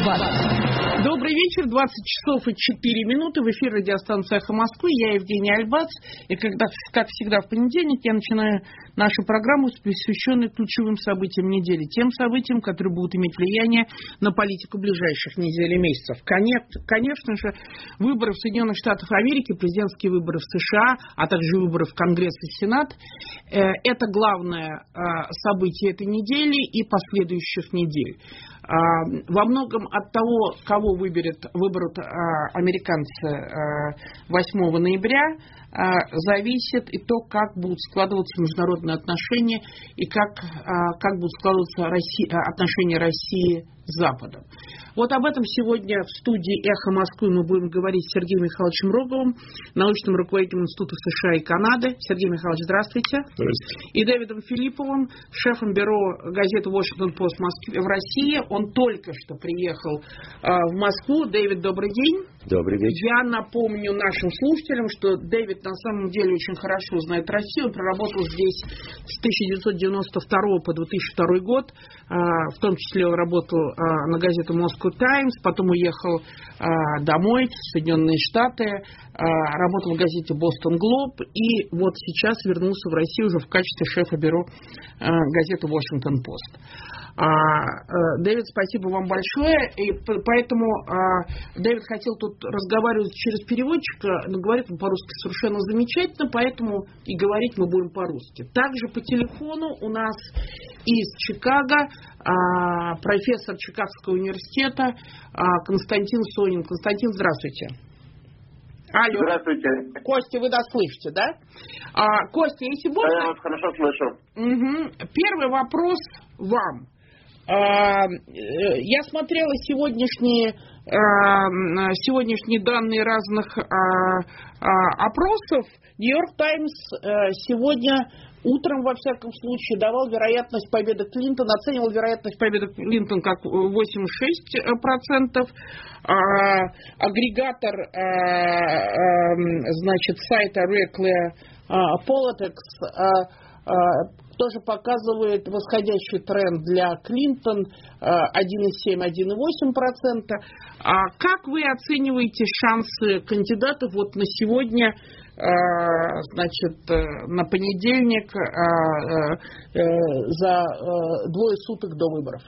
Альбац. Добрый вечер, 20 часов и 4 минуты. В эфире радиостанция «Эхо Москвы». Я Евгений Альбац. И как всегда в понедельник я начинаю нашу программу, посвященную ключевым событиям недели. Тем событиям, которые будут иметь влияние на политику ближайших недель и месяцев. Конечно же, выборы в Соединенных Штатах Америки, президентские выборы в США, а также выборы в Конгресс и Сенат. Это главное событие этой недели и последующих недель. Во многом от того, кого выберут американцы 8 ноября, зависит и то, как будут складываться международные отношения и как будут складываться отношения России с Западом. Вот об этом сегодня в студии «Эхо Москвы» мы будем говорить с Сергеем Михайловичем Роговым, научным руководителем Института США и Канады. Сергей Михайлович, здравствуйте. Здравствуйте. И Дэвидом Филипповым, шефом бюро газеты «Вашингтон-Пост» в Москве, в России. Он только что приехал в Москву. Дэвид, добрый день. Добрый вечер. Я напомню нашим слушателям, что Дэвид на самом деле очень хорошо знает Россию. Он проработал здесь с 1992 по 2002 год. В том числе он работал на газету «Moscow Times», потом уехал домой, в Соединенные Штаты, работал в газете «Бостон Глоб» и вот сейчас вернулся в Россию уже в качестве шефа бюро газеты «Вашингтон-Пост». Дэвид, спасибо вам большое. И поэтому Дэвид хотел тут разговаривать через переводчика, но говорит он по-русски совершенно замечательно, поэтому и говорить мы будем по-русски. Также по телефону у нас из Чикаго профессор Чикагского университета Константин Сонин. Константин, здравствуйте. Алло. Здравствуйте. Костя, вы нас слышите, да? Костя, если можно... Я вас хорошо слышу. Угу. Первый вопрос вам. Я смотрела сегодняшние данные разных опросов. Нью-Йорк Таймс сегодня утром, во всяком случае, давал вероятность победы Клинтона, оценивал вероятность победы Клинтона как 8,6%. Агрегатор, сайта Reclear Politics тоже показывает восходящий тренд для Клинтон 1,7-1,8%. Как вы оцениваете шансы кандидатов вот на сегодня, на понедельник, за двое суток до выборов?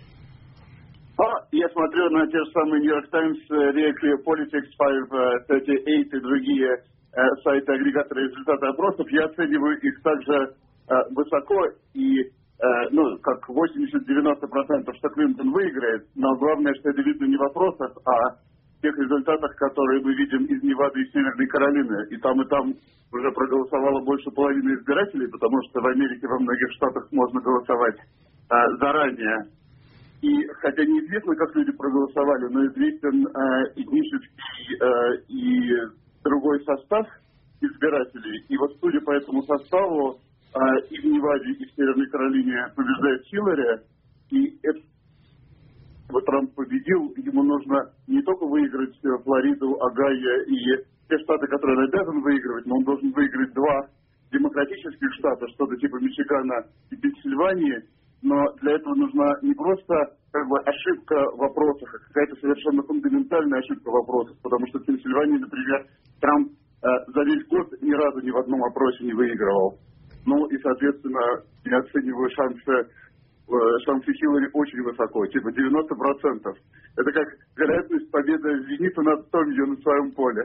Я смотрю на те же самые New York Times, Reclear Politics, 538 и другие сайты агрегатора результатов опросов. Я оцениваю их также высоко и, как 80-90%, что Клинтон выиграет, но главное, что это видно не в вопросах, а в тех результатах, которые мы видим из Невады и Северной Каролины. И там уже проголосовало больше половины избирателей, потому что в Америке во многих штатах можно голосовать заранее. И хотя неизвестно, как люди проголосовали, но известен этнический и другой состав избирателей. И вот судя по этому составу, и в Неваде, и в Северной Каролине побеждает Хиллари, и чтобы Трамп победил, ему нужно не только выиграть Флориду, Огайо и те штаты, которые он обязан выигрывать, но он должен выиграть 2 демократических штата, что-то типа Мичигана и Пенсильвании, но для этого нужна не просто ошибка в вопросах, а какая-то совершенно фундаментальная ошибка в вопросах, потому что в Пенсильвании, например, Трамп за весь год ни разу ни в одном опросе не выигрывал. И, соответственно, я оцениваю шансы Хиллари очень высоко, типа 90%. Это как вероятность победы Зенита над Томью на своем поле.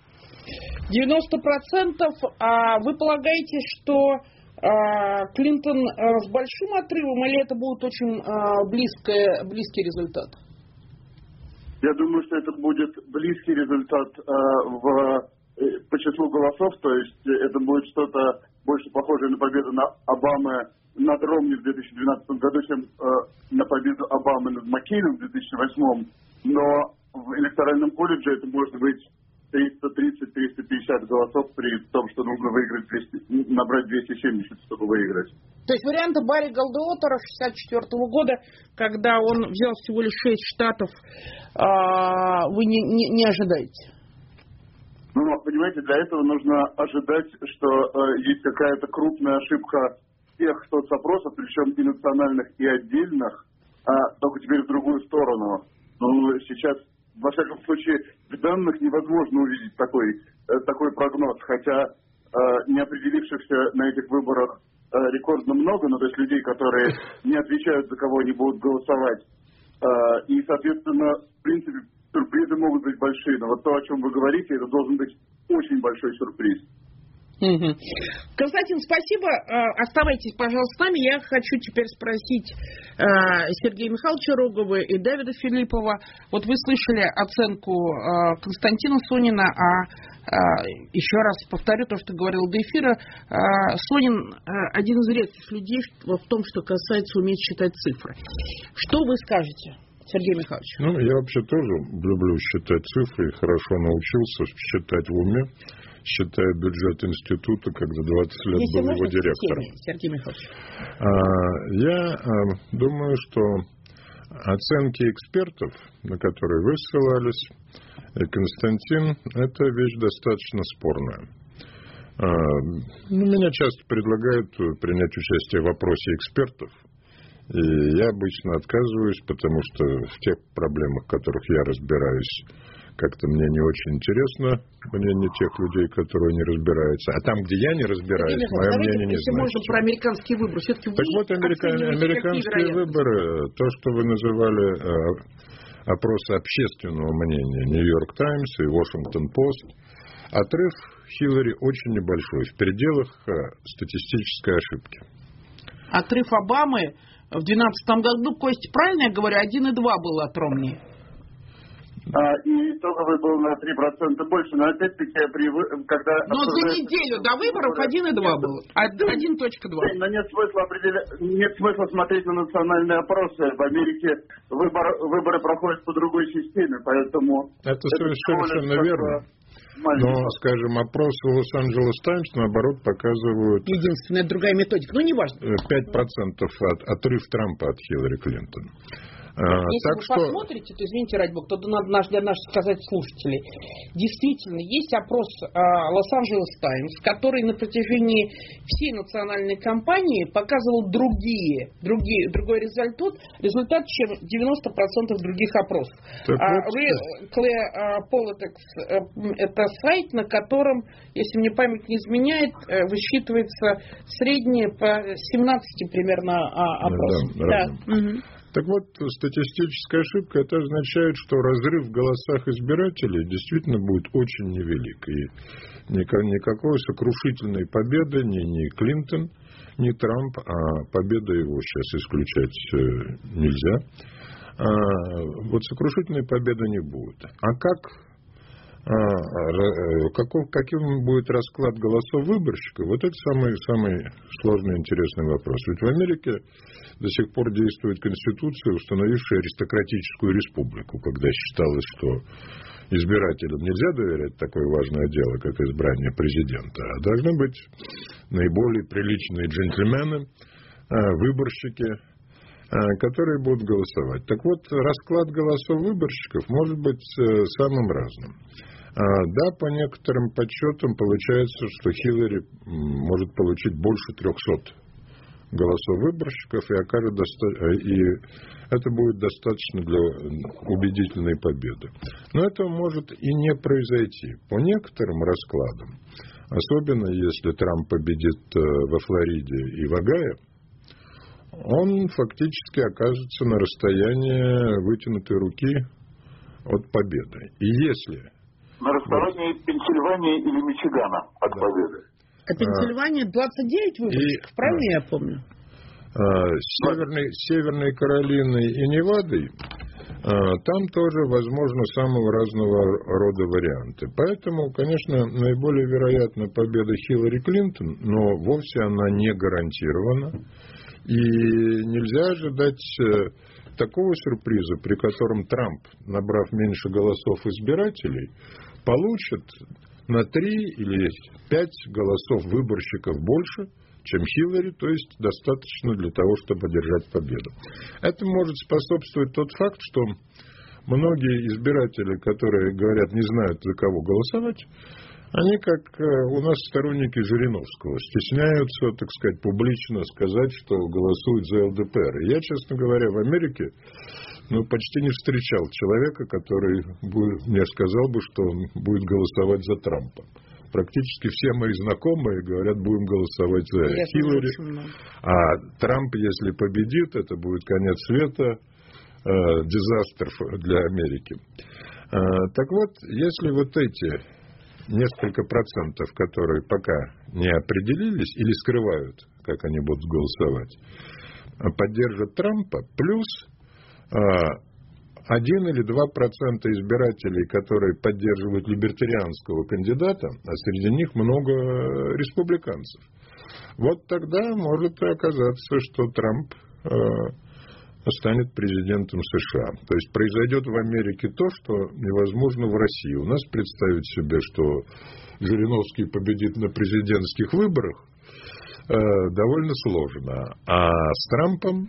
90%? А вы полагаете, что Клинтон с большим отрывом, или это будет очень близкий результат? Я думаю, что это будет близкий результат по числу голосов, то есть это будет что-то больше похожее на победу Обамы над Ромни в 2012 году, чем на победу Обамы над Маккейном в 2008. Но в электоральном колледже это может быть 330-350 голосов при том, что нужно набрать 270, чтобы выиграть. То есть варианта Барри Голдуотера 1964 года, когда он взял всего лишь 6 штатов, вы не ожидаете? Понимаете, для этого нужно ожидать, что есть какая-то крупная ошибка всех соцопросов, причем и национальных, и отдельных, только теперь в другую сторону. Сейчас, во всяком случае, в данных невозможно увидеть такой прогноз, хотя неопределившихся на этих выборах рекордно много, то есть людей, которые не отвечают, за кого они будут голосовать. И, соответственно, в принципе, сюрпризы могут быть большие. Но вот то, о чем вы говорите, это должен быть очень большой сюрприз. Угу. Константин, спасибо. Оставайтесь, пожалуйста, с нами. Я хочу теперь спросить Сергея Михайловича Рогова и Давида Филиппова. Вот вы слышали оценку Константина Сонина, еще раз повторю то, что говорил до эфира. Сонин один из редких людей в том, что касается уметь считать цифры. Что вы скажете, Сергей Михайлович? Я вообще тоже люблю считать цифры и хорошо научился считать в уме. Считая бюджет института, когда 20 лет был его директором. Сергей Михайлович. Я думаю, что оценки экспертов, на которые вы ссылались, и Константин, это вещь достаточно спорная. Меня часто предлагают принять участие в опросе экспертов, и я обычно отказываюсь, потому что в тех проблемах, в которых я разбираюсь, как-то мне не очень интересно мнение тех людей, которые не разбираются. А там, где я не разбираюсь, мое мнение не значит. Можно про американские выборы. Все-таки так вот, американские выборы, то, что вы называли опросы общественного мнения, Нью-Йорк Таймс и Вашингтон Пост, отрыв Хиллари очень небольшой, в пределах статистической ошибки. Отрыв Обамы в 2012 году, Костя, правильно я говорю, 1,2 был от Ромни? И итоговый был на 3% больше, но опять-таки, когда... Но за неделю до выборов 1,2 был, 1,2. Но нет смысла смотреть на национальные опросы. В Америке выборы проходят по другой системе, поэтому... Это совершенно верно. Но, скажем, опросы Лос-Анджелес Таймс, наоборот, показывают... Единственная другая методика, но неважно. 5% отрыв Трампа от Хиллари Клинтон. Если вы посмотрите, то, извините, ради бога, то надо для наших сказать слушателей. Действительно, есть опрос Лос-Анджелес Таймс, который на протяжении всей национальной кампании показывал другой результат, чем 90% других опросов. Real Politics – это сайт, на котором, если мне память не изменяет, высчитывается среднее по 17 примерно опросов. Да. Так вот, статистическая ошибка, это означает, что разрыв в голосах избирателей действительно будет очень невелик. И никакой сокрушительной победы ни Клинтон, ни Трамп, а победа его сейчас исключать нельзя. Вот сокрушительной победы не будет. Каким будет расклад голосов выборщиков? Вот это самый сложный и интересный вопрос. Ведь в Америке до сих пор действует Конституция, установившая аристократическую республику, когда считалось, что избирателям нельзя доверять такое важное дело, как избрание президента, а должны быть наиболее приличные джентльмены, выборщики, которые будут голосовать. Так вот, расклад голосов выборщиков может быть самым разным. Да, по некоторым подсчетам получается, что Хиллари может получить больше 300 голосов выборщиков, и это будет достаточно для убедительной победы. Но этого может и не произойти. По некоторым раскладам, особенно если Трамп победит во Флориде и в Огайо, он фактически окажется на расстоянии вытянутой руки от победы. И если... На расстоянии Пенсильвании или Мичигана от победы. А Пенсильвания 29 выборщиков, правильно я помню? Северной Каролины и Невады, там тоже возможно самого разного рода варианты. Поэтому, конечно, наиболее вероятна победа Хиллари Клинтон, но вовсе она не гарантирована. И нельзя ожидать такого сюрприза, при котором Трамп, набрав меньше голосов избирателей, получит на 3 или 5 голосов выборщиков больше, чем Хиллари, то есть достаточно для того, чтобы одержать победу. Это может способствовать тот факт, что многие избиратели, которые говорят, не знают, за кого голосовать, они, как у нас сторонники Жириновского, стесняются, так сказать, публично сказать, что голосуют за ЛДПР. И я, честно говоря, в Америке почти не встречал человека, который мне сказал бы, что он будет голосовать за Трампа. Практически все мои знакомые говорят, будем голосовать за Хиллари. А Трамп, если победит, это будет конец света, дизастер для Америки. Так вот, если вот эти несколько процентов, которые пока не определились или скрывают, как они будут голосовать, поддержат Трампа, плюс 1 или 2% избирателей, которые поддерживают либертарианского кандидата, а среди них много республиканцев. Вот тогда может оказаться, что Трамп станет президентом США. То есть произойдет в Америке то, что невозможно в России. У нас представить себе, что Жириновский победит на президентских выборах, довольно сложно. А с Трампом,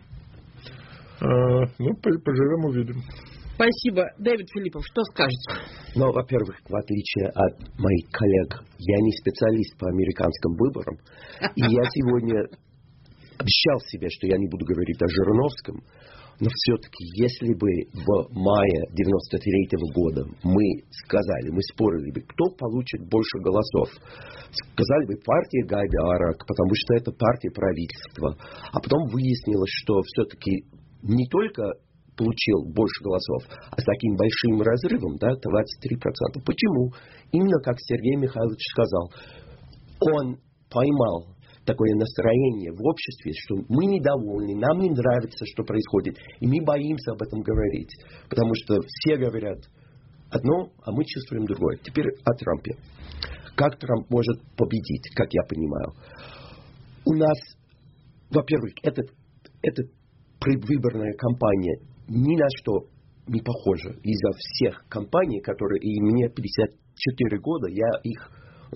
поживем, увидим. Спасибо. Дэвид Филиппов, что скажете? Во-первых, в отличие от моих коллег, я не специалист по американским выборам. И я сегодня обещал себе, что я не буду говорить о Жириновском. Но все-таки, если бы в мае 93-го года мы спорили бы, кто получит больше голосов, сказали бы партия Гайдара, потому что это партия правительства. А потом выяснилось, что все-таки не только получил больше голосов, а с таким большим разрывом, 23%. Почему? Именно как Сергей Михайлович сказал, он поймал такое настроение в обществе, что мы недовольны, нам не нравится, что происходит, и мы боимся об этом говорить, потому что все говорят одно, а мы чувствуем другое. Теперь о Трампе. Как Трамп может победить, как я понимаю? У нас, во-первых, эта предвыборная кампания ни на что не похожа. Из-за всех кампаний, которые, и мне 54 года, я их,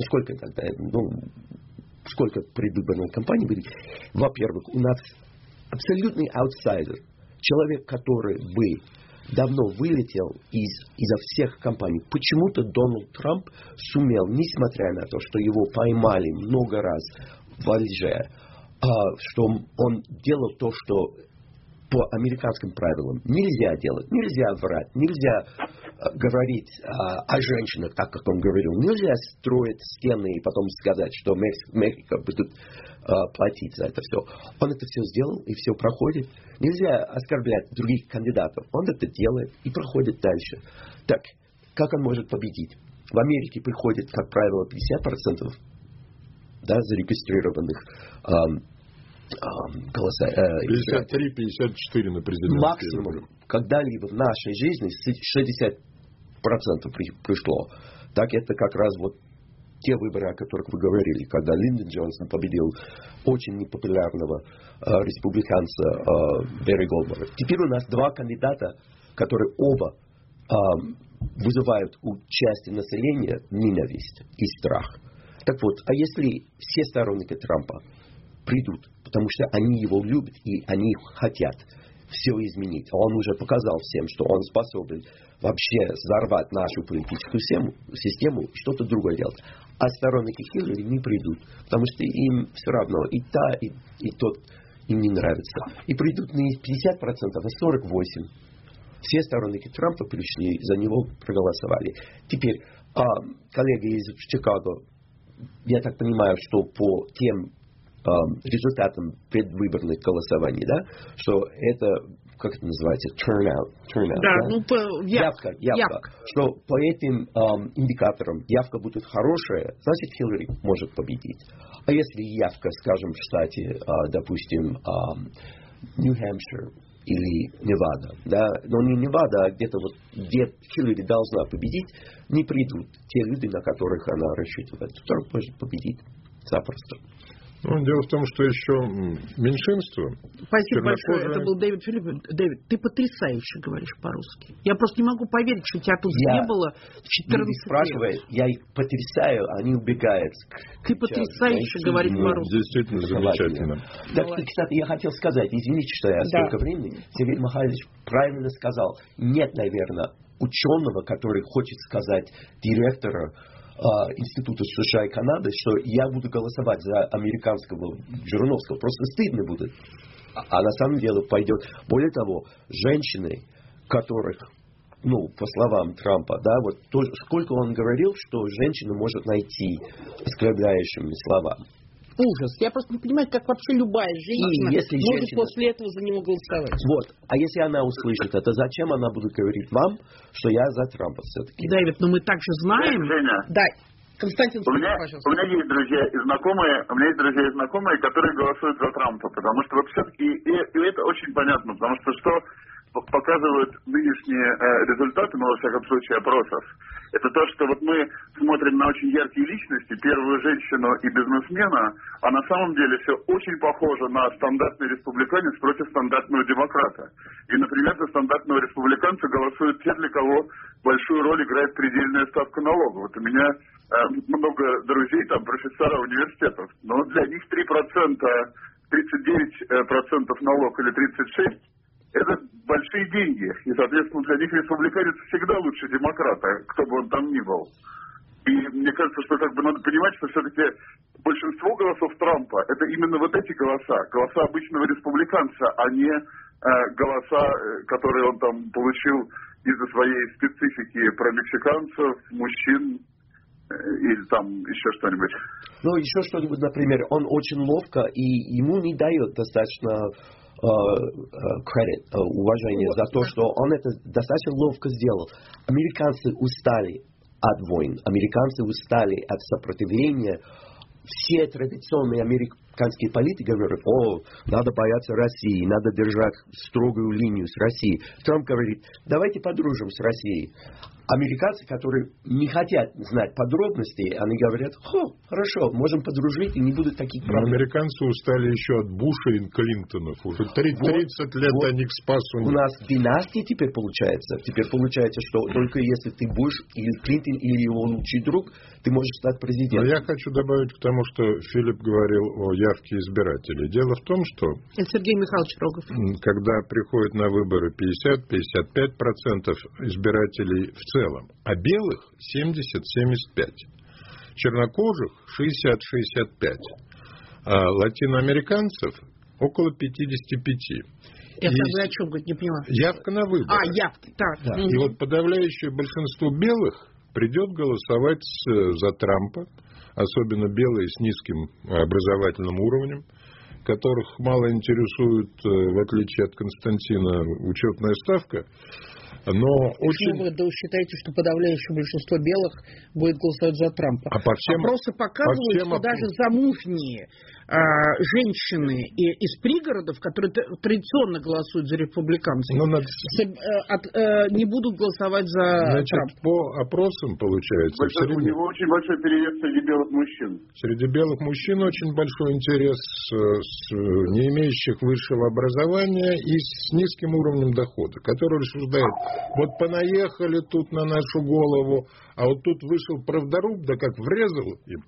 сколько предвыборных кампаний были. Во-первых, у нас абсолютный аутсайдер. Человек, который бы давно вылетел изо всех кампаний. Почему-то Дональд Трамп сумел, несмотря на то, что его поймали много раз в Алже, что он делал то, что по американским правилам нельзя делать. Нельзя врать, нельзя говорить о женщинах, так как он говорил. Нельзя строить стены и потом сказать, что Мексика будет платить за это все. Он это все сделал, и все проходит. Нельзя оскорблять других кандидатов. Он это делает и проходит дальше. Так, как он может победить? В Америке приходит, как правило, 50% зарегистрированных 53-54 на президентские максимум выборы. Когда-либо в нашей жизни 60% пришло. Так это как раз вот те выборы, о которых вы говорили, когда Линдон Джонсон победил очень непопулярного республиканца Берри Голдберга. Теперь у нас два кандидата, которые оба вызывают у части населения ненависть и страх. Так вот, а если все сторонники Трампа придут, потому что они его любят и они хотят все изменить. Он уже показал всем, что он способен вообще взорвать нашу политическую систему, что-то другое делать. А сторонники Хиллари не придут, потому что им все равно и тот им не нравится. И придут не 50%, а 48%. Все сторонники Трампа пришли, за него проголосовали. Теперь, коллеги из Чикаго, я так понимаю, что по тем результатам предвыборных голосований, что это, как это называется, turnout, явка. Что по этим индикаторам явка будет хорошая, значит, Хиллари может победить. А если явка, скажем, в штате, допустим, Нью-Хэмпшир или Невада, но не Невада, а где-то вот, где Хиллари должна победить, не придут те люди, на которых она рассчитывает. Трамп может победить запросто. Дело в том, что еще меньшинство. Спасибо большое. Это был Дэвид Филиппов. Дэвид, ты потрясающе говоришь по-русски. Я просто не могу поверить, что тебя тут не было в 14 лет. Спрашивают, я их потрясаю, они убегают. Ты потрясающе говоришь по-русски. Действительно замечательно. Так, кстати, я хотел сказать, извините, что я столько времени. Сергей Михайлович правильно сказал. Нет, наверное, ученого, который хочет сказать директора Института США и Канады, что я буду голосовать за американского Жириновского. Просто стыдно будет. А на самом деле пойдет. Более того, женщины, которых, по словам Трампа, да, вот сколько он говорил, что женщина может найти оскорбляющими словами. Ужас. Я просто не понимаю, как вообще любая женщина может после этого за него голосовать. Вот. А если она услышит это, зачем она будет говорить вам, что я за Трампа все-таки? Давид, но мы также знаем... Женя. Да. Константин, пожалуйста. У меня есть друзья и знакомые, которые голосуют за Трампа, потому что вот все-таки и это очень понятно, потому что показывают нынешние результаты, во всяком случае, опросов. Это то, что вот мы смотрим на очень яркие личности, первую женщину и бизнесмена, а на самом деле все очень похоже на стандартный республиканец против стандартного демократа. И, например, за стандартного республиканца голосуют те, для кого большую роль играет предельная ставка налога. Вот у меня много друзей, профессора университетов, но для них 3%, 39% налог или 36%, это большие деньги. И, соответственно, для них республиканец всегда лучше демократа, кто бы он там ни был. И мне кажется, что надо понимать, что все-таки большинство голосов Трампа это именно вот эти голоса обычного республиканца, а не голоса, которые он там получил из-за своей специфики про мексиканцев, мужчин или там еще что-нибудь. Еще что-нибудь, например, он очень ловко и ему не дает достаточно уважение за то, что он это достаточно ловко сделал. Американцы устали от войн, американцы устали от сопротивления. Все традиционные американские политики говорят, надо бояться России, надо держать строгую линию с Россией. Трамп говорит, давайте подружим с Россией. Американцы, которые не хотят знать подробностей, они говорят, хорошо, можем подружить, и не будет таких проблем. Американцы устали еще от Буша и Клинтонов. Уже 30 лет они к спасу нет. У нас династия теперь получается. Теперь получается, что только если ты Буш или Клинтон или его лучший друг, ты можешь стать президентом. Но я хочу добавить к тому, что Филипп говорил о явке избирателей. Дело в том, что... Это Сергей Михайлович Рогов. Когда приходят на выборы 50-55% избирателей в целом, а белых 70-75%, чернокожих 60-65%, а латиноамериканцев около 55%. Это вы о чем говорите, не поняла? Явка на выборы. Явки, так. Да. И вот подавляющее большинство белых придет голосовать за Трампа, особенно белые с низким образовательным уровнем, которых мало интересует, в отличие от Константина, учетная ставка. Но почему вы считаете, что подавляющее большинство белых будет голосовать за Трампа? Опросы показывают, что даже замужние женщины из пригородов, которые традиционно голосуют за республиканцев, не будут голосовать за Трампа. По опросам получается... У него очень большой перевес среди белых мужчин. Среди белых мужчин очень большой интерес не имеющих высшего образования и с низким уровнем дохода, которые рассуждают, вот понаехали тут на нашу голову, а вот тут вышел правдоруб, да как врезал им.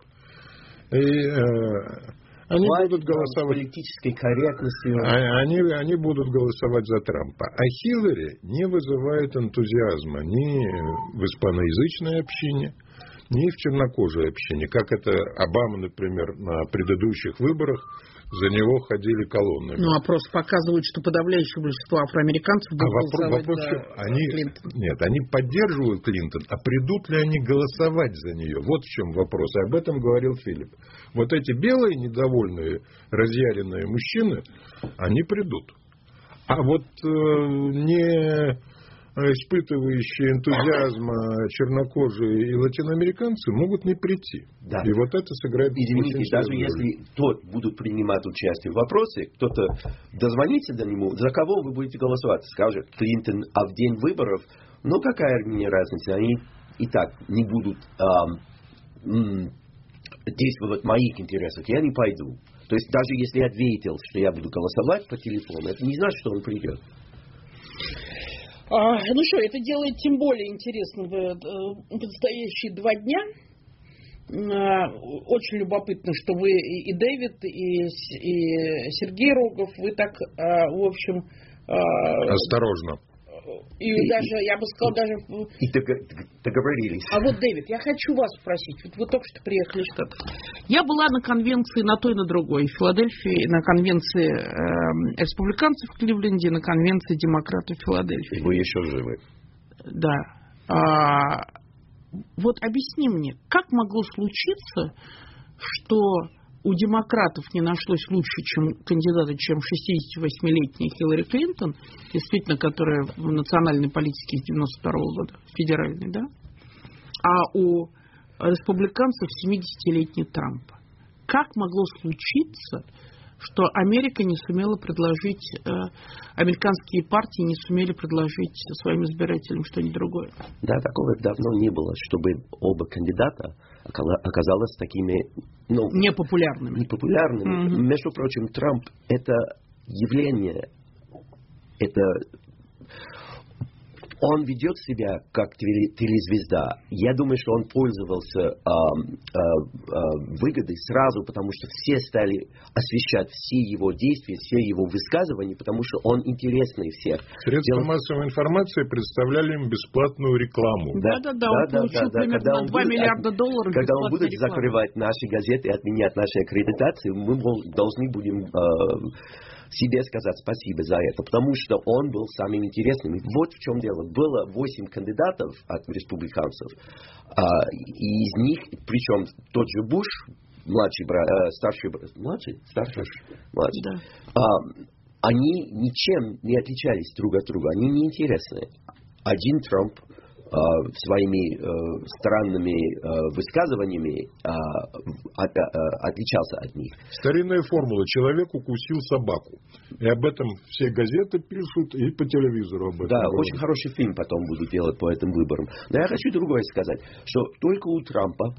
И они будут голосовать. Политической корректностью. Они будут голосовать за Трампа. А Хиллари не вызывает энтузиазма ни в испаноязычной общине, ни в чернокожей общине. Как это Обама, например, на предыдущих выборах за него ходили колоннами. Опросы показывают, что подавляющее большинство афроамериканцев будут голосовать за Клинтон. Нет, они поддерживают Клинтон, а придут ли они голосовать за нее? Вот в чем вопрос. И об этом говорил Филипп. Вот эти белые, недовольные, разъяренные мужчины, они придут. А вот не испытывающие энтузиазма чернокожие и латиноамериканцы могут не прийти. Да. И вот это сыграет... Извините, даже если тот будут принимать участие в вопросе, кто-то дозвонится до него, за кого вы будете голосовать? Скажет Клинтон, а в день выборов, какая мне разница, они и так не будут действовать в моих интересах, я не пойду. То есть даже если я ответил, что я буду голосовать по телефону, это не значит, что он придет. Это делает тем более интересным предстоящие 2 дня. Очень любопытно, что вы и Дэвид, и Сергей Рогов, вы так, в общем... Осторожно. И даже, я бы сказала, даже... И договорились. А вот, Дэвид, я хочу вас спросить. Вот вы только что приехали в Штаты. Я была на конвенции на той и на другой. В Филадельфии, на конвенции республиканцев в Кливленде, на конвенции демократов в Филадельфии. Вы еще живы. Да. Вот объясни мне, как могло случиться, что у демократов не нашлось лучше кандидата, чем 68-летняя Хиллари Клинтон, действительно, которая в национальной политике с 92-го года, федеральной, да? А у республиканцев 70-летний Трамп. Как могло случиться, что Америка не сумела предложить, американские партии не сумели предложить своим избирателям что-нибудь другое? Да, такого давно не было, чтобы оба кандидата оказалось такими... непопулярными. Непопулярными. Между прочим, Трамп — это явление, это... Он ведет себя как телезвезда. Я думаю, что он пользовался выгодой сразу, потому что все стали освещать все его действия, все его высказывания, потому что он интересный всех. Средства массовой информации представляли им бесплатную рекламу. Да. Он получил примерно $2 миллиарда. Когда он будет закрывать наши газеты и отменять наши аккредитации, мы должны будем... себе сказать спасибо за это, потому что он был самым интересным. Вот в чем дело. Было 8 кандидатов от республиканцев, и из них, причем тот же Буш, младший, они ничем не отличались друг от друга. Они неинтересны. Один Трамп своими странными высказываниями отличался от них. Старинная формула: человек укусил собаку. И об этом все газеты пишут, и по телевизору об этом. Да, очень хороший фильм потом будут делать по этим выборам. Но я хочу другое сказать, что только у Трампа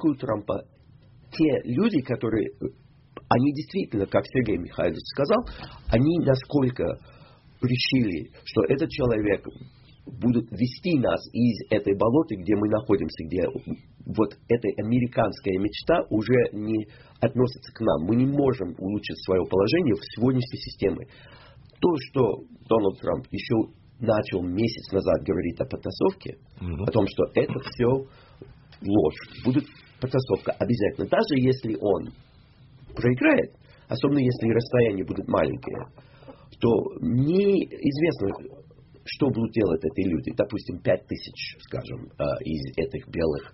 те люди, которые, они действительно, как Сергей Михайлович сказал, они насколько решили, что этот человек будут вести нас из этой болоты, где мы находимся, где вот эта американская мечта уже не относится к нам. Мы не можем улучшить свое положение в сегодняшней системе. То, что Дональд Трамп еще начал месяц назад говорить о потасовке, о том, что это все ложь. Будет потасовка обязательно. Даже если он проиграет, особенно если расстояние будет маленькое, то неизвестно, что будут делать эти люди. Допустим, 5000, скажем, из этих белых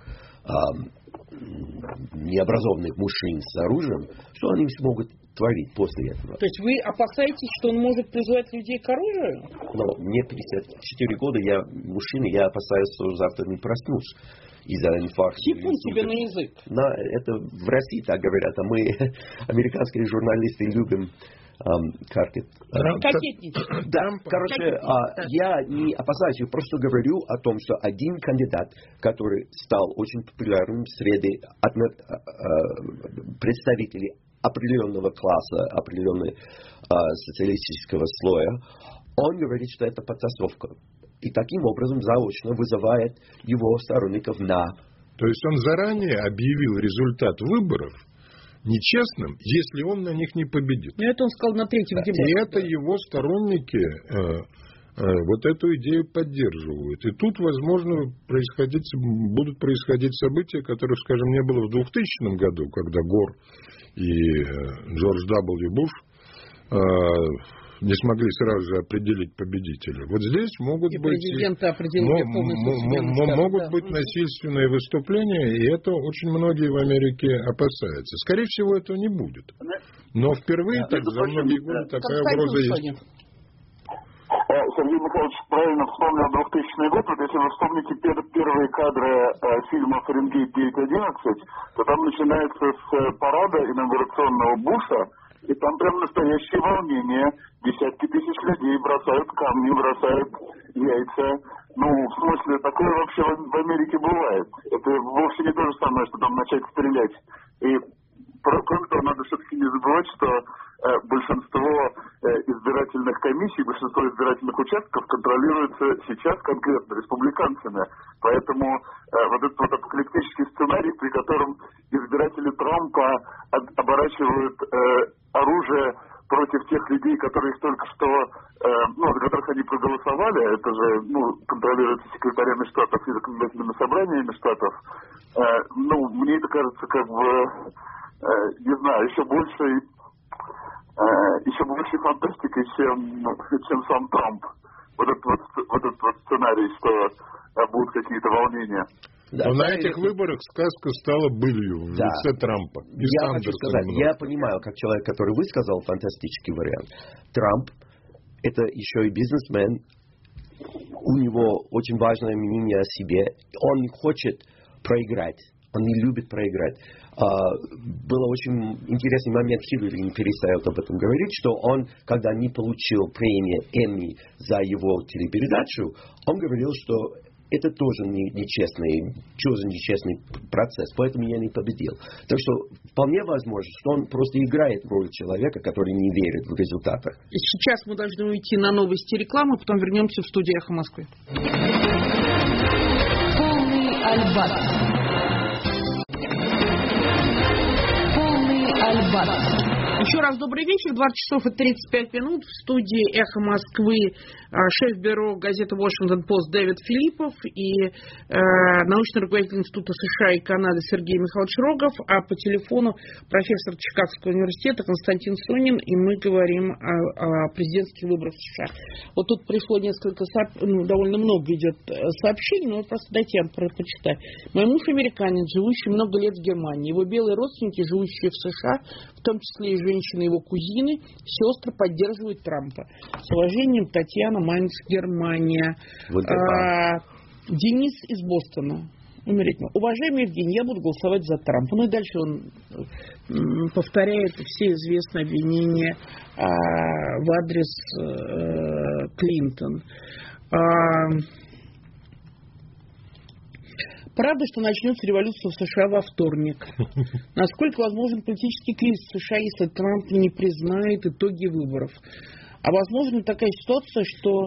необразованных мужчин с оружием, что они смогут творить после этого. То есть вы опасаетесь, что он может призывать людей к оружию? Но мне 54 года, я мужчина, я опасаюсь, что завтра не проснусь из-за инфаркта. Типун тебе на язык. Это в России так говорят, а мы, американские журналисты, любим кокетничать. Да, короче, я не опасаюсь, я просто говорю о том, что один кандидат, который стал очень популярным среди представителей определенного класса, определенного социалистического слоя, он говорит, что это потасовка. И таким образом заочно вызывает его сторонников на... То есть он заранее объявил результат выборов нечестным, если он на них не победит. Ну, это он сказал на третьем дебате. И это его сторонники вот эту идею поддерживают. И тут, возможно, будут происходить события, которых, скажем, не было в 2000 году, когда Гор и Джордж W. Буш не смогли сразу же определить победителя. Вот здесь могут быть насильственные выступления, и это очень многие в Америке опасаются. Скорее всего, этого не будет. Но впервые так за многие годы такая угроза есть. Сергей Михайлович правильно вспомнил 2000 год. Вот если вы вспомните первые кадры фильма «Фаренгейт 911», то там начинается с парада инаугурационного Буша, и там прям настоящее волнение. Десятки тысяч людей бросают камни, бросают яйца. Ну, в смысле, такое вообще в Америке бывает. Это вовсе не то же самое, что там начать стрелять. И кроме того, надо все-таки не забывать, что большинство избирательных комиссий, большинство избирательных участков контролируется сейчас конкретно республиканцами. Поэтому вот этот вот апокалиптический сценарий, при котором избиратели Трампа оборачивают оружие против тех людей, которые только что, за которых они проголосовали, это же, контролируется секретарями штатов и законодательными собраниями штатов, мне это кажется, не знаю, еще больше фантастикой, чем сам Трамп. Вот этот сценарий, что будут какие-то волнения. Да, но на этих выборах сказка стала былью в лице Трампа. Я хочу сказать, я понимаю, как человек, который высказал фантастический вариант. Трамп – это еще и бизнесмен. У него очень важное мнение о себе. Он не хочет проиграть. Он не любит проиграть. Был очень интересный момент, Хиллари не перестает об этом говорить, что он, когда не получил премию Эмми за его телепередачу, он говорил, что это тоже нечестный процесс, поэтому я не победил. Так что вполне возможно, что он просто играет роль человека, который не верит в результаты. И сейчас мы должны уйти на новости и рекламу, потом вернемся в студию «Эхо Москвы». Полный альбат. Еще раз добрый вечер. 20 часов и 35 минут. В студии «Эхо Москвы» шеф-бюро газеты «Вашингтон-Пост» Дэвид Филиппов и научный руководитель Института США и Канады Сергей Михайлович Рогов, а по телефону профессор Чикагского университета Константин Сонин, и мы говорим о президентских выборах в США. Вот тут пришло несколько, довольно много идет сообщений, но просто дайте я почитаю. Мой муж американец, живущий много лет в Германии. Его белые родственники, живущие в США, в том числе и женщины, его кузины, сестры поддерживают Трампа. С уважением, Татьяна, Майнц, Германия. Денис из Бостона. Уважаемый Евгений, я буду голосовать за Трампа. И дальше он повторяет все известные обвинения в адрес Клинтон. Правда, что начнется революция в США во вторник? Насколько возможен политический кризис в США, если Трамп не признает итоги выборов? А возможно такая ситуация, что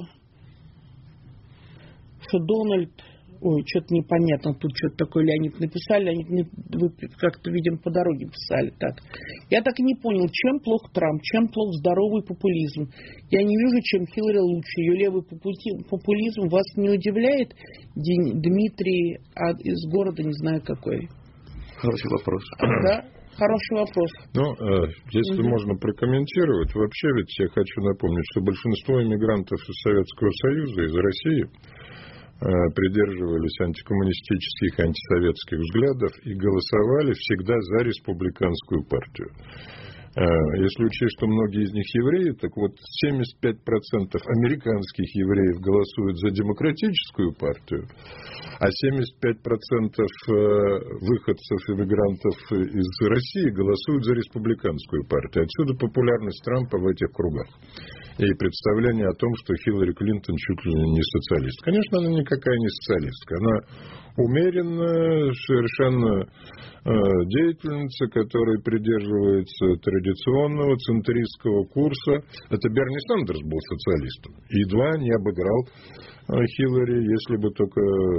Дональд... Ой, что-то непонятно. Тут что-то такое Леонид написали. Леонид, вы как-то, видимо, по дороге писали. Так. Я так и не понял, чем плох Трамп, чем плох здоровый популизм. Я не вижу, чем Хиллари лучше. Ее левый популизм вас не удивляет? Дмитрий из города, не знаю какой. Хороший вопрос. Да, хороший вопрос. Если можно прокомментировать, вообще ведь я хочу напомнить, что большинство иммигрантов из Советского Союза, из России, придерживались антикоммунистических, антисоветских взглядов и голосовали всегда за республиканскую партию. Если учесть, что многие из них евреи, так вот 75% американских евреев голосуют за демократическую партию, а 75% выходцев, иммигрантов из России голосуют за республиканскую партию. Отсюда популярность Трампа в этих кругах. И представление о том, что Хиллари Клинтон чуть ли не социалист. Конечно, она никакая не социалистка. Она умеренная, совершенно деятельница, которая придерживается традиционного центристского курса. Это Берни Сандерс был социалистом. Едва не обыграл Хиллари, если бы только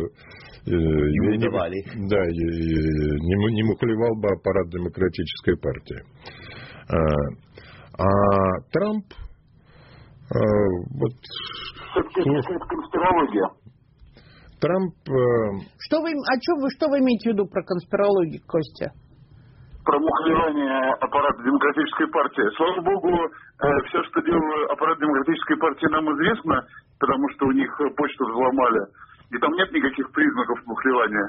не мухлевал бы аппарат демократической партии. А Трамп Это конспирология. Трамп... Что вы имеете в виду про конспирологию, Костя? Про мухлевание аппарата демократической партии. Слава богу, все, что делал аппарат демократической партии, нам известно, потому что у них почту взломали. И там нет никаких признаков мухлевания.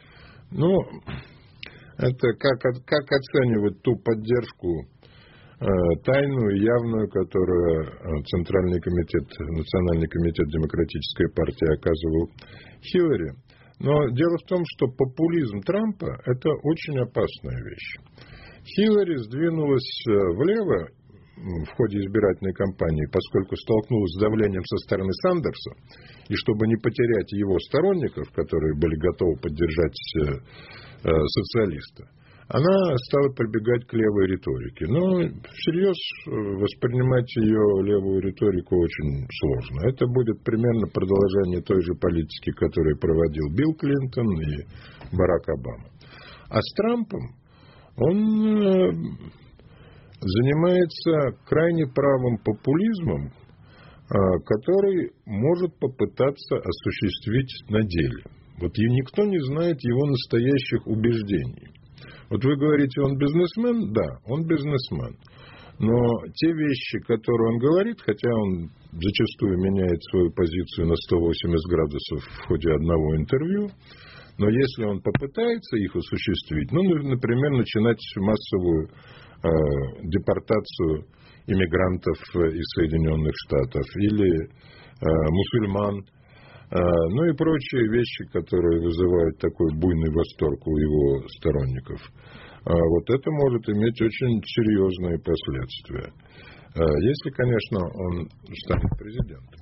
Это как оценивать ту поддержку тайную и явную, которую Национальный комитет Демократической партии оказывал Хиллари. Но дело в том, что популизм Трампа – это очень опасная вещь. Хиллари сдвинулась влево в ходе избирательной кампании, поскольку столкнулась с давлением со стороны Сандерса, и чтобы не потерять его сторонников, которые были готовы поддержать социалиста, она стала прибегать к левой риторике. Но всерьез воспринимать ее левую риторику очень сложно. Это будет примерно продолжение той же политики, которую проводил Билл Клинтон и Барак Обама. А с Трампом он занимается крайне правым популизмом, который может попытаться осуществить на деле. Вот никто не знает его настоящих убеждений. Вот вы говорите, он бизнесмен? Да, он бизнесмен. Но те вещи, которые он говорит, хотя он зачастую меняет свою позицию на 180 градусов в ходе одного интервью, но если он попытается их осуществить, например, начинать массовую депортацию иммигрантов из Соединенных Штатов или мусульман, и прочие вещи, которые вызывают такой буйный восторг у его сторонников. Вот это может иметь очень серьезные последствия. Если, конечно, он станет президентом.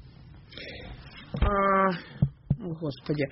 Господи.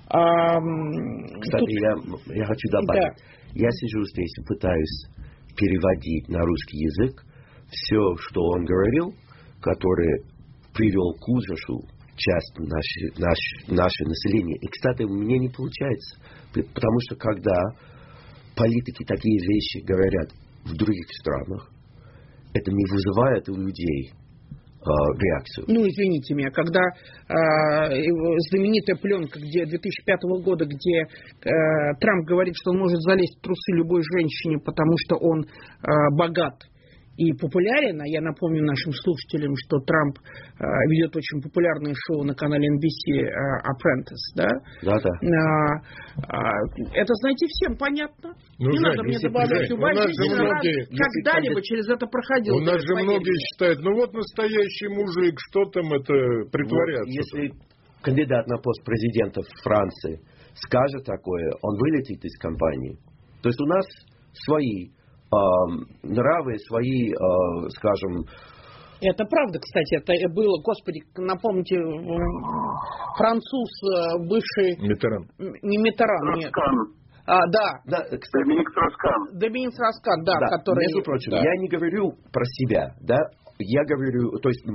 Кстати, я хочу добавить. Да. Я сижу здесь и пытаюсь переводить на русский язык все, что он говорил, который привел к ужасу часть наше население. И, кстати, у меня не получается. Потому что когда политики такие вещи говорят в других странах, это не вызывает у людей реакцию. Извините меня, когда знаменитая пленка 2005 года, где Трамп говорит, что он может залезть в трусы любой женщине, потому что он богат и популярен, а я напомню нашим слушателям, что Трамп ведет очень популярное шоу на канале NBC Apprentice, да? Да. Это, знаете, всем понятно. Не надо мне добавлять. Любая женщина когда-либо через это проходила. У нас же многие считают, настоящий мужик, что там это притворяться? Если кандидат на пост президента Франции скажет такое, он вылетит из кампании. То есть у нас свои нравы, свои, скажем... Это правда, кстати, это было, господи, напомните, француз бывший... Миттеран. Не Миттеран, нет. Да, кстати. Доминик Строскан, да, который... Между прочим, я не говорю про себя, да, я говорю, то есть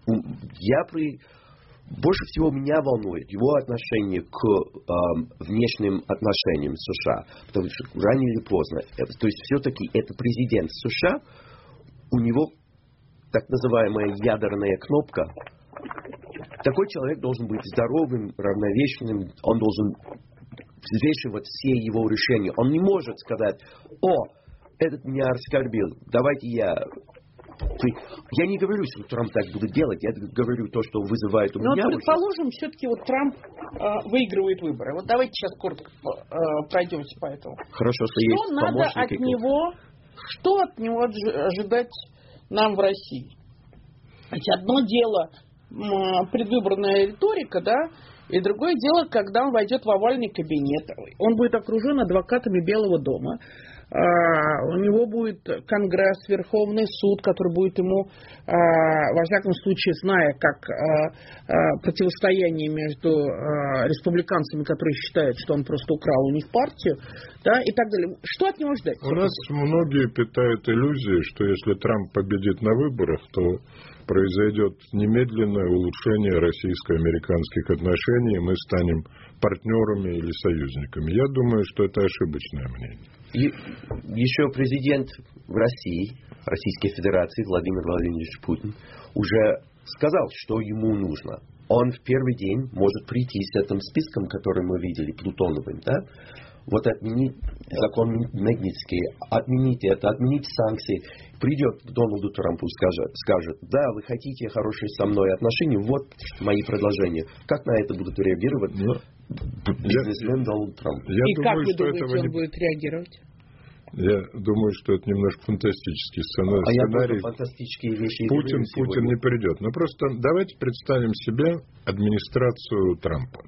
больше всего меня волнует его отношение к внешним отношениям США. Потому что рано или поздно, то есть все-таки это президент США, у него так называемая ядерная кнопка. Такой человек должен быть здоровым, равновешенным, он должен взвешивать все его решения. Он не может сказать, этот меня оскорбил, давайте Я не говорю, что Трамп так будет делать, я говорю то, что вызывает у меня... Но предположим, все-таки Трамп выигрывает выборы. Вот давайте сейчас коротко пройдемся по этому. Хорошо, что есть помощники. Что от него ожидать нам в России? Ведь одно дело предвыборная риторика, да, и другое дело, когда он войдет в овальный кабинет. Он будет окружен адвокатами Белого дома. У него будет Конгресс, Верховный суд, который будет ему, во всяком случае, зная, как противостояние между республиканцами, которые считают, что он просто украл у них партию, да, и так далее. Что от него ждать? У нас многие питают иллюзии, что если Трамп победит на выборах, то произойдет немедленное улучшение российско-американских отношений, и мы станем партнерами или союзниками. Я думаю, что это ошибочное мнение. Еще президент России, Российской Федерации Владимир Владимирович Путин уже сказал, что ему нужно. Он в первый день может прийти с этим списком, который мы видели, Плутоновым, да? Вот отменить закон Магнитский, отменить санкции. Придет к Дональду Трампу, скажет, да, вы хотите хорошие со мной отношения, вот мои предложения. Как на это будут реагировать бизнесмен Дональд Трамп? И как вы думаете, он будет реагировать? Я думаю, что это немножко фантастический сценарий. Фантастические вещи. Путин не придет. Но просто давайте представим себе администрацию Трампа.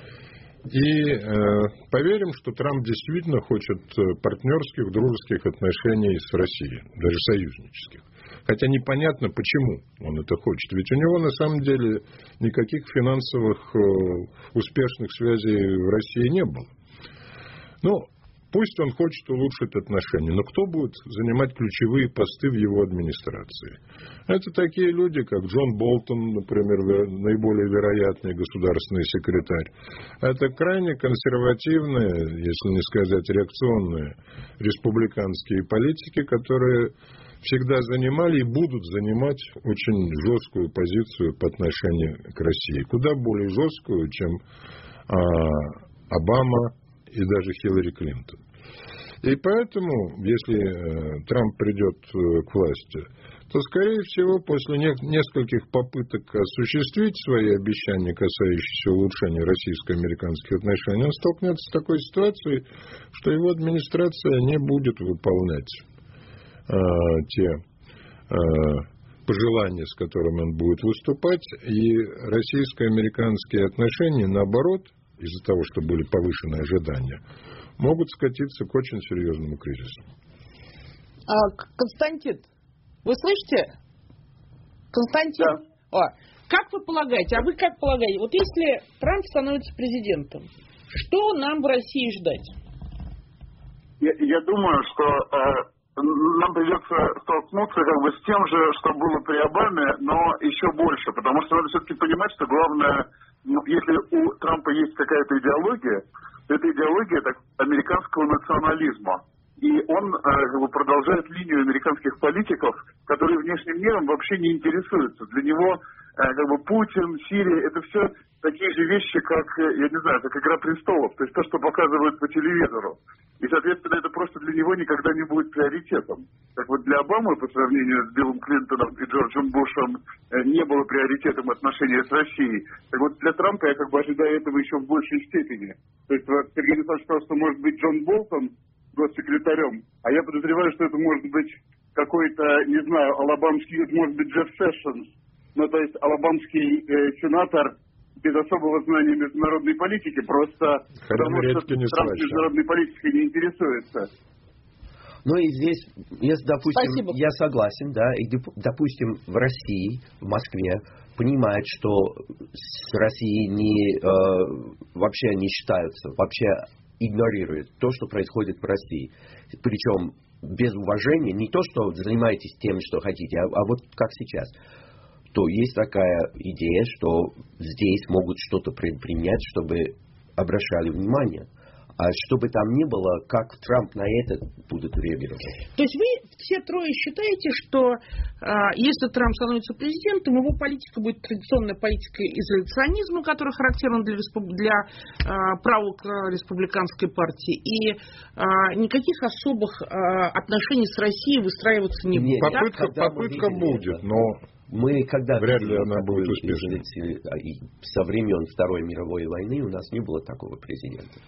И поверим, что Трамп действительно хочет партнерских, дружеских отношений с Россией, даже союзнических. Хотя непонятно, почему он это хочет. Ведь у него на самом деле никаких финансовых успешных связей в России не было. Пусть он хочет улучшить отношения, но кто будет занимать ключевые посты в его администрации? Это такие люди, как Джон Болтон, например, наиболее вероятный государственный секретарь. Это крайне консервативные, если не сказать реакционные, республиканские политики, которые всегда занимали и будут занимать очень жесткую позицию по отношению к России. Куда более жесткую, чем Обама и даже Хиллари Клинтон. И поэтому, если Трамп придет к власти, то, скорее всего, после нескольких попыток осуществить свои обещания, касающиеся улучшения российско-американских отношений, он столкнется с такой ситуацией, что его администрация не будет выполнять те пожелания, с которыми он будет выступать, и российско-американские отношения, наоборот, из-за того, что были повышенные ожидания, могут скатиться к очень серьезному кризису. Константин, вы слышите? Константин? Да. Как вы полагаете, как полагаете, вот если Трамп становится президентом, что нам в России ждать? Я думаю, что нам придется столкнуться с тем же, что было при Обаме, но еще больше, потому что надо все-таки понимать, что главное, если у Трампа есть какая-то идеология, то это идеология американского национализма. И он продолжает линию американских политиков, которые внешним миром вообще не интересуются. Для него Путин, Сирия, это все такие же вещи, как, я не знаю, как «Игра престолов», то есть то, что показывают по телевизору. И, соответственно, это просто для него никогда не будет приоритетом. Так вот, для Обамы, по сравнению с Биллом Клинтоном и Джорджем Бушем, не было приоритетом отношения с Россией. Так вот, для Трампа я ожидаю этого еще в большей степени. То есть, Сергей Александрович сказал, что может быть Джон Болтон госсекретарем, а я подозреваю, что это может быть какой-то, не знаю, алабамский, это может быть Джефф Сэшенс, то есть алабамский сенатор без особого знания международной политики, просто потому что Трамп международной политикой не интересуется. Ну и здесь, допустим, я согласен, да, и, допустим, в России, в Москве, понимают, что с Россией вообще не считаются, вообще игнорируют то, что происходит в России. Причем без уважения, не то, что занимаетесь тем, что хотите, а вот как сейчас. То есть такая идея, что здесь могут что-то предпринять, чтобы обращали внимание. А что бы там ни было, как Трамп на это будет реагировать? То есть вы все трое считаете, что если Трамп становится президентом, его политика будет традиционная политика изоляционизма, которая характерна для правых республиканской партии, и никаких особых отношений с Россией выстраиваться не будет. Попытка будет, но вряд ли она будет успешной. Со времен Второй мировой войны у нас не было такого президента,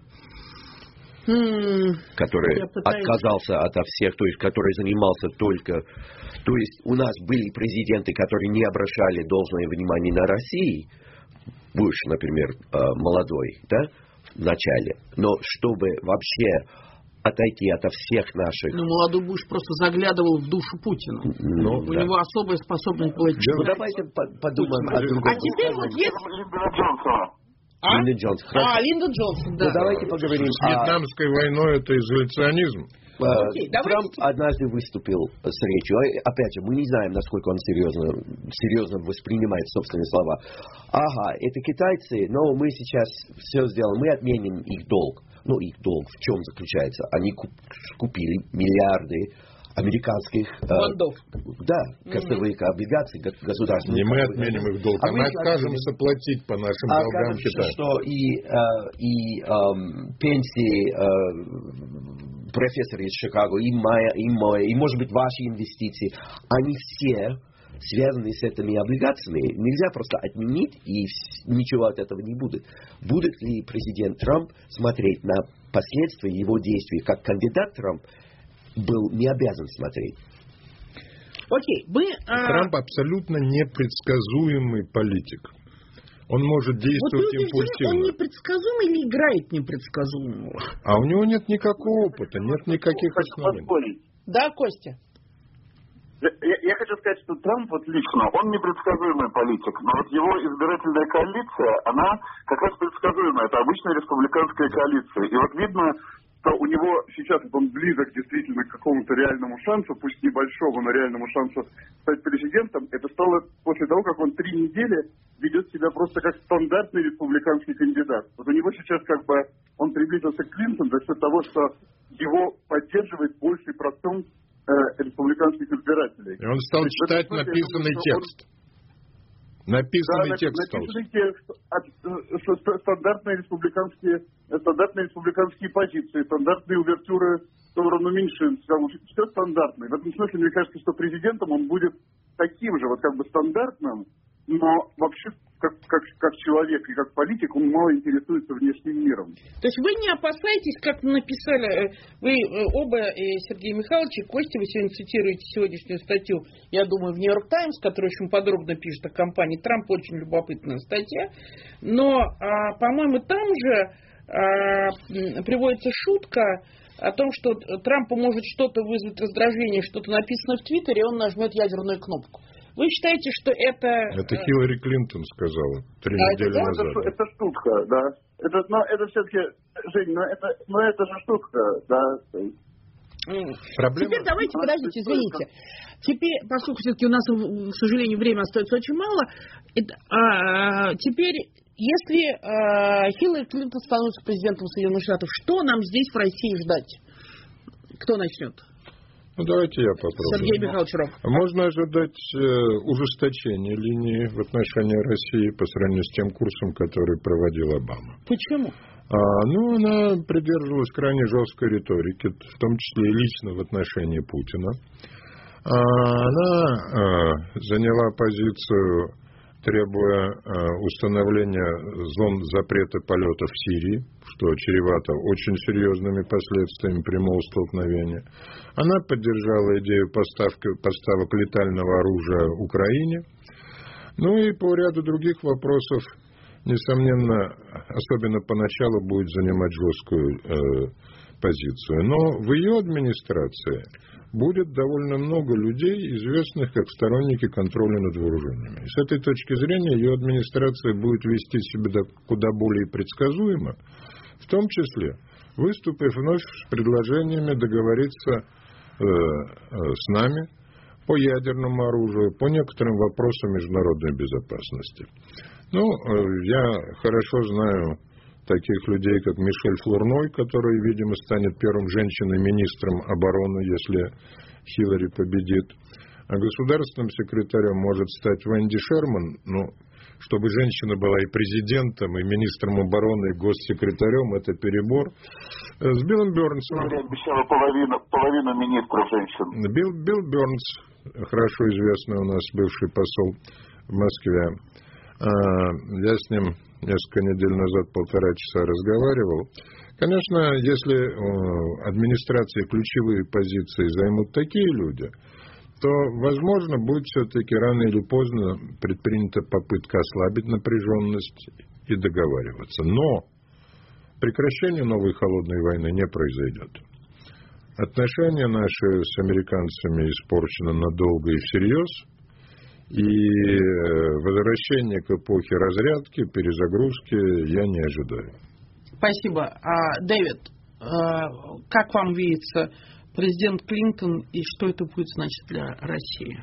который отказался ото всех, то есть который занимался только... То есть у нас были президенты, которые не обращали должное внимание на Россию. Буш, например, молодой, да, в начале. Но чтобы вообще отойти от всех наших... молодой Буш просто заглядывал в душу Путина. У него особая способность была... давайте подумаем о другом. А теперь вот есть... Линдон Джонсон. Линдон Джонсон, да. Давайте поговорим с Вьетнамской войной, это изоляционизм. Трамп однажды выступил с речью. Опять же, мы не знаем, насколько он серьезно воспринимает собственные слова. Это китайцы, но мы сейчас все сделаем, мы отменим их долг. Их долг в чем заключается? Они купили миллиарды американских бандов. Костовых облигаций государственных. Не мы отменим их долг, мы откажемся платить по нашим долгам Китаю. Что и пенсии профессора из Чикаго, и мои, и, может быть, ваши инвестиции, они все связаны с этими облигациями. Нельзя просто отменить, и ничего от этого не будет. Будет ли президент Трамп смотреть на последствия его действий, как кандидат Трамп был не обязан смотреть? Трамп абсолютно непредсказуемый политик. Он может действовать импульсивно. Он непредсказуемый или играет непредсказуемого? А у него нет никакого опыта, нет никаких оснований. Да, Костя? Я хочу сказать, что Трамп лично, он непредсказуемый политик, но его избирательная коалиция, она как раз предсказуемая. Это обычная республиканская коалиция. И видно, что у него сейчас он близок действительно к какому-то реальному шансу, пусть небольшому, но реальному шансу стать президентом. Это стало после того, как он 3 недели ведет себя просто как стандартный республиканский кандидат. У него сейчас он приблизился к Клинтону за счет того, что его поддерживает больший процент республиканских избирателей. И он стал читать написанный текст. Написанный текст. Стандартные республиканские позиции, стандартные увертюры в сторону меньшинств. Все стандартное. В этом смысле, мне кажется, что президентом он будет таким же, вот как бы стандартным, но вообще как человек и как политик он мало интересуется внешним миром. То есть вы не опасаетесь, как написали, вы оба, Сергей Михайлович и Костя, вы сегодня цитируете сегодняшнюю статью, я думаю, в Нью-Йорк Таймс, которая очень подробно пишет о кампании Трампа, очень любопытная статья, но, по-моему, там же приводится шутка о том, что Трампу может что-то вызвать раздражение, что-то написано в Твиттере, и он нажмет ядерную кнопку. Вы считаете, что это... Это Хиллари Клинтон сказала 3 недели назад. Это шутка, да. Это все-таки, Жень, это же шутка, да. Проблема... Теперь давайте, подождите, извините. Теперь, поскольку все-таки у нас, к сожалению, время остается очень мало, теперь, если Хиллари Клинтон становится президентом Соединенных Штатов, что нам здесь в России ждать? Кто начнет? Ну, давайте я попробую. Сергей Михайлович Ров. Можно ожидать ужесточения линии в отношении России по сравнению с тем курсом, который проводил Обама. Почему? Она придерживалась крайне жесткой риторики, в том числе и лично в отношении Путина. Она заняла позицию, требуя установления зон запрета полета в Сирии, что чревато очень серьезными последствиями прямого столкновения. Она поддержала идею поставок летального оружия Украине. Ну и по ряду других вопросов, несомненно, особенно поначалу будет занимать жесткую позицию. Но в ее администрации будет довольно много людей, известных как сторонники контроля над вооружениями. И с этой точки зрения ее администрация будет вести себя куда более предсказуемо, в том числе выступив вновь с предложениями договориться с нами по ядерному оружию, по некоторым вопросам международной безопасности. Ну, я хорошо знаю таких людей, как Мишель Флурной, который, видимо, станет первым женщиной-министром обороны, если Хиллари победит. А государственным секретарем может стать Венди Шерман. Ну, чтобы женщина была и президентом, и министром обороны, и госсекретарем, это перебор. С Биллом Бёрнсом. Обещала половину министров женщин. Билл Бёрнс, хорошо известный у нас бывший посол в Москве. Я с ним несколько недель назад 1,5 часа разговаривал. Конечно, если администрации ключевые позиции займут такие люди, то, возможно, будет все-таки рано или поздно предпринята попытка ослабить напряженность и договариваться. Но прекращение новой холодной войны не произойдет. Отношения наши с американцами испорчены надолго и всерьез. И возвращение к эпохе разрядки, перезагрузки я не ожидаю. Спасибо. Дэвид, как вам видится президент Клинтон и что это будет значить для России?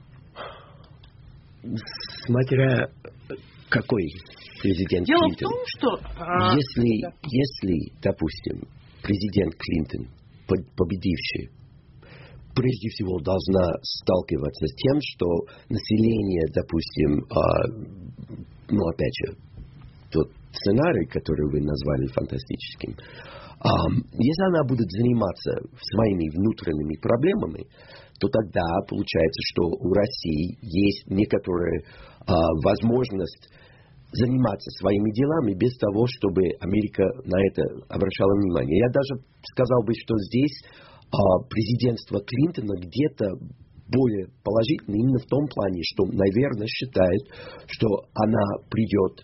Смотря какой президент Дело Клинтон. Дело в том, что... Если, допустим, президент Клинтон, победивший, прежде всего должна сталкиваться с тем, что население, допустим, опять же, тот сценарий, который вы назвали фантастическим, если она будет заниматься своими внутренними проблемами, то тогда получается, что у России есть некоторая возможность заниматься своими делами без того, чтобы Америка на это обращала внимание. Я даже сказал бы, что здесь президентство Клинтона где-то более положительно именно в том плане, что, наверное, считает, что она придет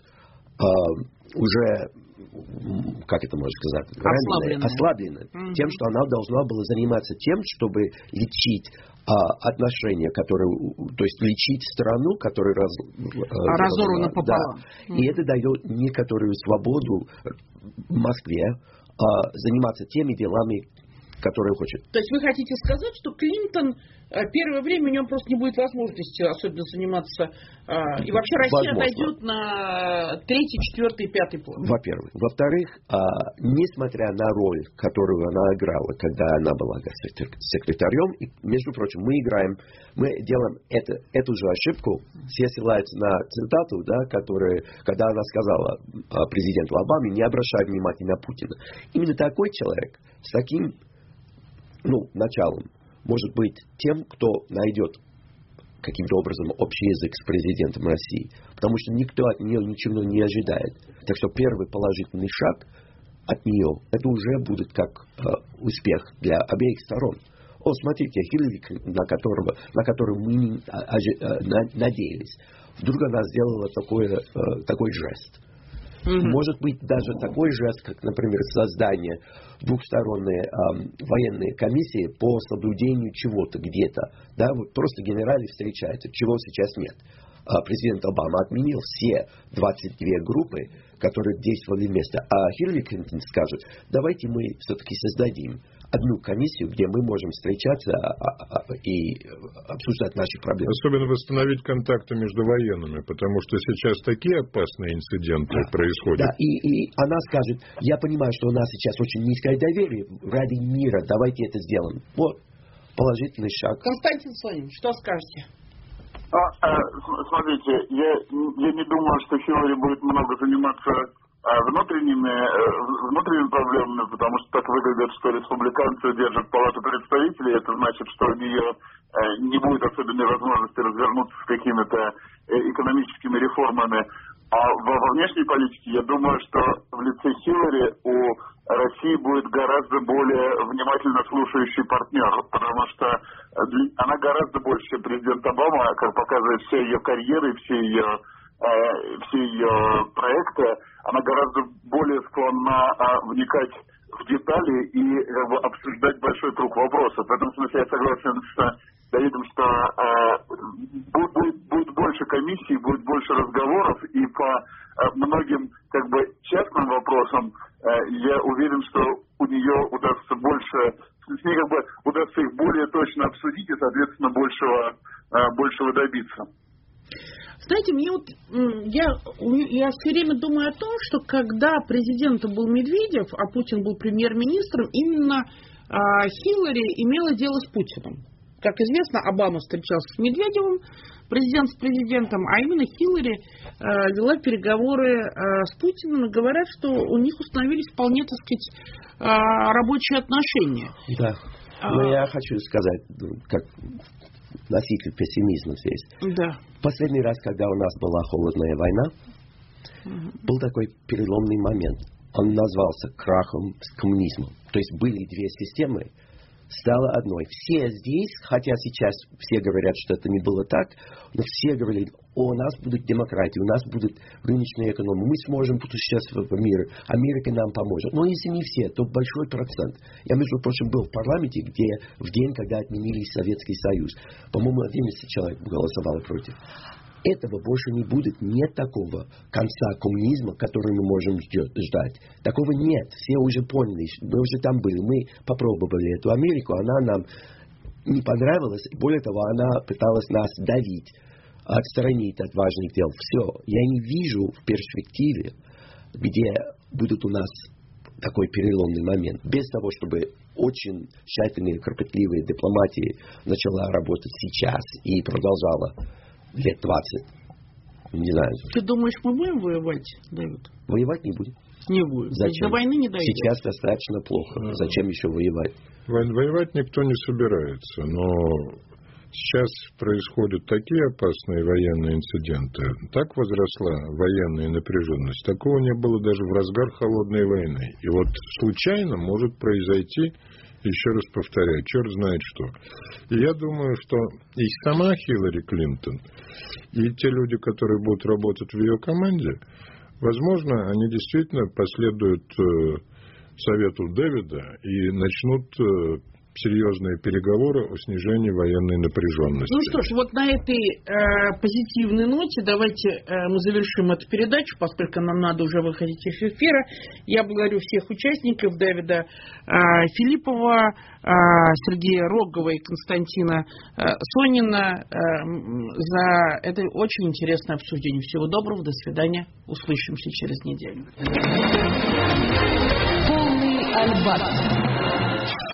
уже, как это можно сказать, ослабленная тем, что она должна была заниматься тем, чтобы лечить отношения, то есть лечить страну, которая разорвана пополам. Да. И это дает некоторую свободу Москве заниматься теми делами, которая хочет. То есть вы хотите сказать, что Клинтон первое время у него просто не будет возможности особенно заниматься, и вообще Россия отойдет на 3-й, 4-й, 5-й план? Во-первых. Во-вторых, несмотря на роль, которую она играла, когда она была секретарем, и, между прочим, мы делаем эту же ошибку, все ссылаются на цитату, да, когда она сказала президенту Обаме: не обращай внимания на Путина. Именно такой человек с таким началом может быть тем, кто найдет каким-то образом общий язык с президентом России. Потому что никто от нее ничего не ожидает. Так что первый положительный шаг от нее, это уже будет как успех для обеих сторон. Смотрите, Хиллари, на которую мы не надеялись, вдруг она сделала такой жест. Может быть, даже такой жест, как, например, создание двухсторонней военной комиссии по соблюдению чего-то где-то. Да, вот просто генералы встречаются, чего сейчас нет. Президент Обама отменил все 22 группы, которые действовали вместе. А Хиллари Клинтон скажет: давайте мы все-таки создадим одну комиссию, где мы можем встречаться и обсуждать наши проблемы. Особенно восстановить контакты между военными, потому что сейчас такие опасные инциденты происходят. Да, и она скажет: я понимаю, что у нас сейчас очень низкое доверие, ради мира давайте это сделаем. Вот, положительный шаг. Константин Сонин, что скажете? Смотрите, я не думаю, что Хиллари будет много заниматься внутренними проблемами, потому что так выглядит, что республиканцы держат Палату представителей. Это значит, что у нее не будет особенной возможности развернуться с какими-то экономическими реформами. А во внешней политике, я думаю, что в лице Хиллари у России будет гораздо более внимательно слушающий партнер, потому что она гораздо больше, чем президент Обама, как показывает вся ее карьера и все ее проекты, она гораздо более склонна вникать в детали и обсуждать большой круг вопросов. В этом смысле я согласен с Давидом, что будет больше комиссий, будет больше разговоров, и по многим частным вопросам я уверен, что у нее удастся с ней удастся их более точно обсудить и, соответственно, большего добиться. Знаете, я все время думаю о том, что когда президентом был Медведев, а Путин был премьер-министром, именно Хиллари имела дело с Путиным. Как известно, Обама встречался с Медведевым, президент с президентом, а именно Хиллари вела переговоры с Путиным и говорят, что у них установились вполне, так сказать, рабочие отношения. Да. Но я хочу сказать, как носитель пессимизма здесь. Да. Последний раз, когда у нас была холодная война, был такой переломный момент. Он назвался крахом коммунизма. То есть были две системы, стало одной. Все здесь, хотя сейчас все говорят, что это не было так, но все говорили: у нас будет демократия, у нас будет рыночная экономика, мы сможем путешествовать по миру, Америка нам поможет. Но если не все, то большой процент. Я, между прочим, был в парламенте, где в день, когда отменили Советский Союз, по-моему, 11 человек голосовало против. Этого больше не будет. Нет такого конца коммунизма, который мы можем ждать. Такого нет. Все уже поняли. Мы уже там были. Мы попробовали эту Америку. Она нам не понравилась. Более того, она пыталась нас давить, отстранить от важных дел. Все. Я не вижу в перспективе, где будет у нас такой переломный момент. Без того, чтобы очень тщательная, кропотливая дипломатия начала работать сейчас и продолжала лет 20. Не знаю. Ты думаешь, мы будем воевать, Давид? Воевать не будем. Не будем. Зачем? До войны не дойдет. Сейчас достаточно плохо. Зачем еще воевать? Воевать никто не собирается, но сейчас происходят такие опасные военные инциденты. Так возросла военная напряженность. Такого не было даже в разгар холодной войны. И вот случайно может произойти, еще раз повторяю, черт знает что. И я думаю, что и сама Хиллари Клинтон, и те люди, которые будут работать в ее команде, возможно, они действительно последуют совету Дэвида и начнут серьезные переговоры о снижении военной напряженности. Ну что ж, вот на этой позитивной ноте давайте мы завершим эту передачу, поскольку нам надо уже выходить из эфира. Я благодарю всех участников: Давида Филиппова, Сергея Рогова и Константина Сонина за это очень интересное обсуждение. Всего доброго, до свидания, услышимся через неделю. Полный Альбат.